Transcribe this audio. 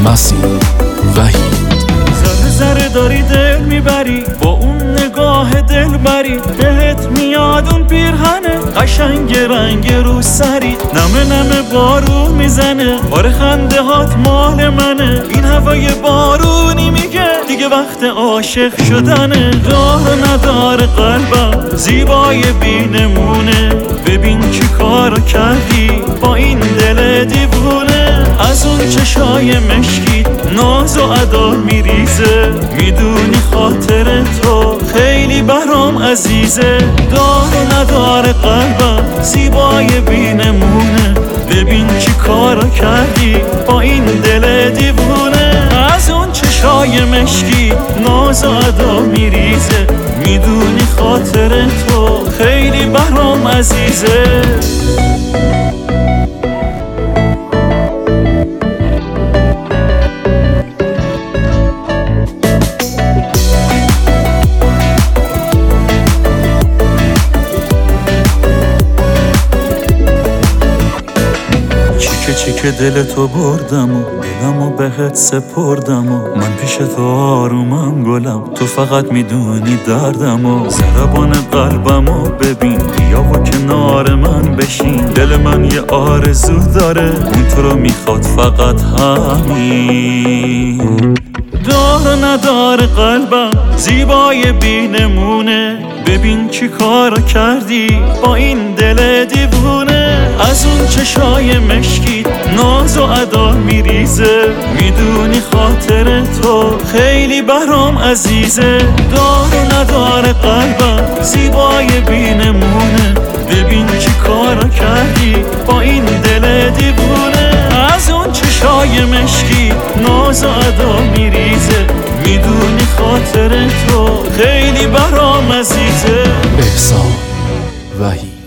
نسیم وحید. ذره ذره داری دل میبری با اون نگاه دل بری، بهت میاد اون پیرهنه قشنگ رنگ رو سری، نمه نمه بارون میزنه بار خنده هات مال منه، این هوای بارونی میگه دیگه وقت عاشق شدنه. دار نداره قلبم زیبای بینمونه، ببین چی کار کردی با این دل دیوونه، از اون چشای مشکی ناز و ادا میریزه، میدونی خاطر تو خیلی برام عزیزه. دار و نداره قلبم زیبای بینمونه، ببین چی کارا کردی با این دل دیوونه، از اون چشای مشکی ناز و ادا میریزه، میدونی خاطر تو خیلی برام عزیزه. چیکه دل تو بردم و دلم و بهت سپردم و من پیش تو آرومم گلم، تو فقط میدونی دردم و ضربان قلبم و ببین بیا و کنار من بشین، دل من یه آرزو داره اون تو رو میخواد فقط همین. دار نداره قلبم زیبای بینمونه، ببین چی کار کردی با این دل دیوونه، از اون چشای مشکی ناز و ادا میریزه، میدونی خاطر تو خیلی برام عزیزه. دار نداره قلبم زیبای بینمونه، ببین چی کار کردی با این دل دیوونه، از اون چشای مشکی ناز و ادا میریزه، میدونی خاطر تو خیلی برام عزیزه. احسان وحید.